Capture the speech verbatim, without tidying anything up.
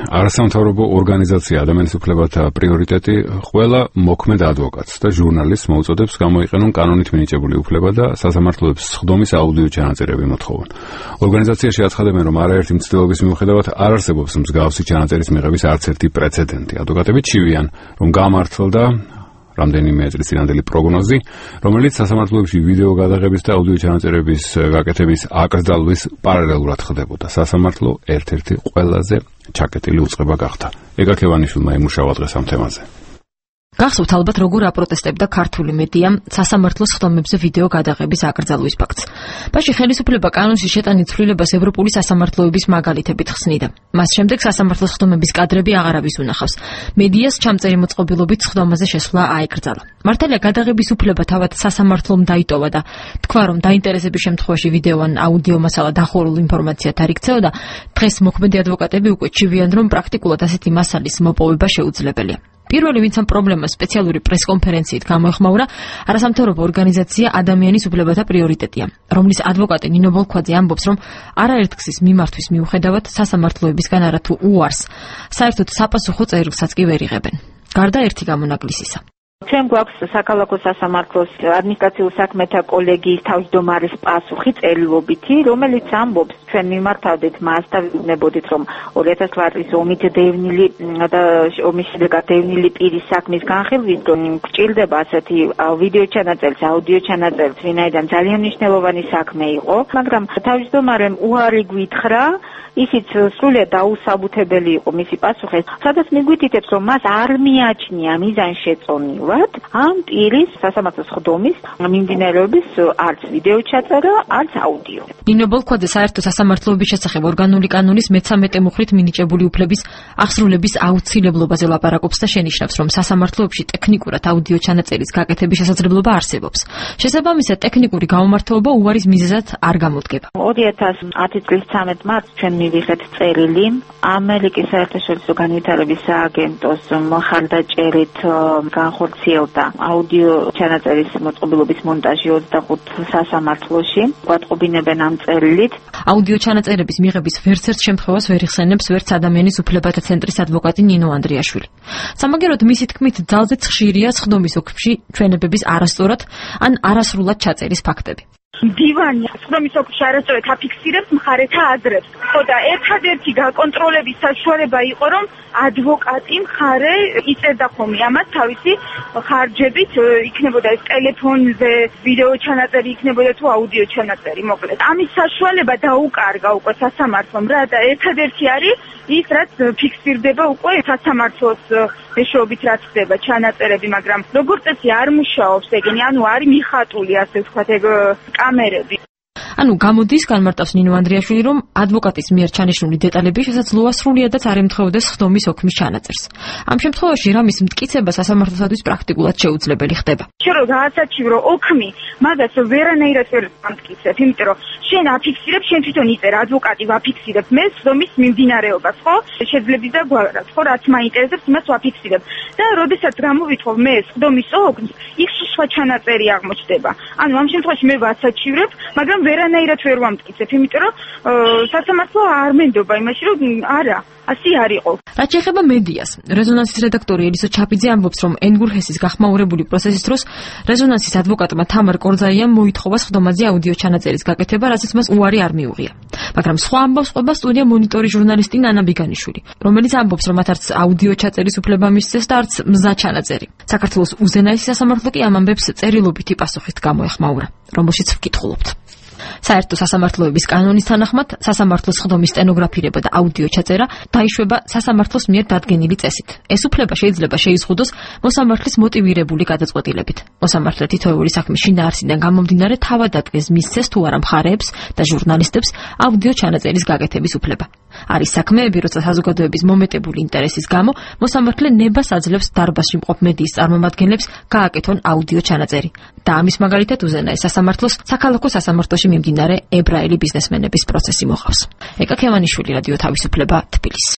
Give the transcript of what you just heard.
არასამთავრობო ორგანიზაცია ადამიანის უფლებათა პრიორიტეტი ყველა მოქმედ ადვოკატს და ჟურნალისტს მოუწოდებს გამოიყენონ კანონით მინიჭებული უფლება და სასამართლოებს სხდომის აუდიო ჩანაწერები მოთხოვონ. ორგანიზაციაში აცხადებენ, რომ არაერთი მცდელობის მიუხედავად არ არსებობს მსგავსი ჩანაწერის მიღების არც ერთი პრეცედენტი. ადვოკატები ჩივიან, რომ გამართლდა რამდენიმე წლის წინანდელი პროგნოზი, რომელიც სასამართლოებში ვიდეო გადაღების და აუდიო ჩანაწერების გაკეთების აკრძალვის პარალელურად ხდებოდა. სასამართლო ერთ-ერთი ყველაზე ჩაკეტილი უწყება გახდა. ეგა ქევანიშვილმა იმუშავა დღეს ამ თემაზე. გახსოვთ ალბათ როგორ აპროტესტებდა ქართული მედია სასამართლოს სხდომებზე ვიდეო გადაღების აკრძალვის ფაქტს. ბაში ხელისუფლება კანონში შეტანილ ცვლილებას ევროპული სასამართლოების მაგალითებით ხსნიდა. მას შემდეგ სასამართლოს სხდომების კადრები აღარავის უნახავს. მედიას ჩამწერი მოწყობილობით სხდომაზე შესვლა აეკრძალა. მართალია გადაღების უფლება თავად სასამართლომ დაიტოვა და თქვა, რომ დაინტერესების შემთხვევაში ვიდეო ან აუდიო მასალა დახურულ ინფორმაციად არ იქცეოდა, დღეს მოქმედი ადვოკატები უკვე ჩივიან, რომ პრაქტიკულად ასეთი მასალის მოპოვება შეუძლებელია. პირველი, ვინც ამ პრობლემას სპეციალური პრესკონფერენციით გამოეხმაურა, არასამთავრობო ორგანიზაცია ადამიანის უფლებათა პრიორიტეტია, რომლის ადვოკატი ნინო ბოლქვაძე ამბობს, რომ არაერთ გზის მიმართვის მიუხედავად სასამართლოებისგან არათუ უარს, საერთოდ sapasukho წერილსაც კი ვერ იღებენ. გარდა ერთი გამონაკლისისა. ჩვენ გვაქვს საქალაქო სასამართლოს ადმინისტრაციულ საქმეთა კოლეგიის თავმჯდომარის პასუხი წერილობითი, რომელიც ამბობს, ჩვენ მიმართავდით მას და ვიგნებოდით, რომ ორი ათას წლის ომით დევნილი და ომის შედეგად დევნილი პირის საქმის განხილვის დრო გჭირდება ასეთი ვიდეო ჩანაწერის, აუდიო ჩანაწერის, ვინაიდან ძალიან მნიშვნელოვანი საქმე იყო, მაგრამ თავმჯდომარემ უარი გვითხრა, ისიც სრულიად დაუსაბუთებელი იყო მისი პასუხი, სადაც მიგვითითებს, რომ მას არ მიაჩნია მიზანშეწონილად ამ პირის სასამართლოს სხდომის მიმდინარეობის არც ვიდეო ჩაწერა, არც აუდიო. ნინო ბოლქვაძე საერთო სასამართლოების შესახებ ორგანული კანონის მეცამეტე მუხრით მინიჭებული უფლების აღსრულების აუცილებლობაზე ლაპარაკობს და შენიშნავს, რომ სასამართლოებში ტექნიკურად აუდიო ჩანაწერის გაკეთების შესაძლებლობა არსებობს. შესაბამისად, ტექნიკური გამომართლება უარის მიზეზად არ გამოდგება. ორი ათას ათი წლის ცამეტ მარტს ჩვენ მივიღეთ წერილი ამერიკის საერთაშორისო განვითარების სააგენტოს მხარდაჭერით განხორციელდა აუდიო ჩანაწერის მოწყობილობის მონტაჟი ოცდახუთ სასამართლოში. გვატყობინებენ ამ წერილით. აუდიო ჩანაწერების მიღების ვერცერთ შემთხვევას ვერ იხსენებს ვერც ადამიანის უფლებათა ცენტრის ადვოკატი ნინო ანდრიაშვილი. სამაგეროდ მისი თქმით, ძალზედ ხშირია სხდომის ოლქში ჩვენებების არასწორად ან არასრულად ჩაწერის ფაქტები. დივანი სხდომის ოლქში არასწორად აფიქსირებს მხარეთა აზრებს. ხო და ერთადერთი გაკონტროლების საშუალება იყო, რომ ადვოკატი მხარე იწერდა ხოლმე ამას თავისი ხარჯებით, იქნებოდა ეს ტელეფონზე ვიდეო ჩანაწერი, იქნებოდა თუ აუდიო ჩანაწერი, მოკლედ. ამის საშუალება დაუკარგა უკვე სასამართლომ რა და ერთადერთი არის ის, რაც ფიქსირდება უკვე სასამართლოს მეშვეობით რაც ხდება ჩანაწერები, მაგრამ როგორც წესი არ მუშაობს ეგენი, ანუ არის მიხატული, ასე ვთქვათ, ეგ კამერები. ანუ გამოდის განმარტავს ნინო ანდრიაშვილი, რომ ადვოკატის მიერ ჩანიშნული დეტალები შესაძლოა სრულიადაც არ ემთხვეოდეს სხდომის ოქმის ჩანაწერს. ამ შემთხვევაში რამის მტკიცება სასამართლოსათვის პრაქტიკულად შეუძლებელი ხდება. შენ რო გააცაჩივრო ოქმი, მაგას ვერანაირად ვერ ამტკიცებ, იმიტომ რომ შენ აფიქსირებ, შენ თვითონ იწერ, ადვოკატი ვაფიქსირებ მე სხდომის მიმდინარეობას, ხო? შეძლებიც და გვარად, ხო, რაც მაინტერესებს, იმას ვაფიქსირებ. და როდესაც გამოვითხო მე სხდომის ოქმს, იქ სხვა ჩანაწერი აღმოჩნდება. ანუ ამ შემთხვევაში მე ვაცაჩივრებ, მაგრამ ვერანაირად ვერ ვამტკიცებ, იმიტომ რომ სასამართლო არ მენდობა იმაში, რომ არა, ასე არ იყო. რაც შეეხება მედიას, რეზონანსის რედაქტორი ელისო ჩაპიძე ამბობს, რომ ენგურჰესის გახმაურებული პროცესის დროს რეზონანსის ადვოკატმა თამარ კორძაიამ მოითხოვა სხდომაზე აუდიო ჩანაწერის გაკეთება, რასაც მას უარი არ მიუღია. მაგრამ სხვა ამბავს ყვება სტუდია მონიტორი ჟურნალისტი ნანა ბიგანიშვილი, რომელიც ამბობს, რომ მათ არც აუდიო ჩაწერის უფლება მისცეს და არც მზა ჩანაწერი. საქართველოს უზენაესი სასამართლო კი ამ ამბებს წერილობითი პასუხით გამოეხმაურა, რომელშიც ვკითხულობთ. საერთო სასამართლოების კანონის თანახმად სასამართლოს სხდომის სტენოგრაფირება და აუდიო ჩაწერა დაიშვება სასამართლოს მიერ დადგენილი წესით. ეს უფლება შეიძლება შეიზღუდოს მოსამართლის მოტივირებული გადაწყვეტილებით. მოსამართლე თითოეული საქმის შინაარსიდან გამომდინარე თავად ადგენს მისცეს თუ არა მხარეებს და ჟურნალისტებს აუდიო ჩანაწერის გაკეთების უფლება. არის საქმეები, როცა საზოგადოების მომეტებული ინტერესის გამო მოსამართლე ნებას აძლევს დარბაზში მყოფ მედიის წარმომადგენლებს გააკეთონ აუდიო ჩანაწერი. და ამის მაგალითად უზენაეს სასამართლოს საქალაქო სასამართლოში მიმდინარე ებრაელი ბიზნესმენების პროცესი მოყავს. ეკა ქევანიშვილი, რადიო თავისუფლება, თბილისი.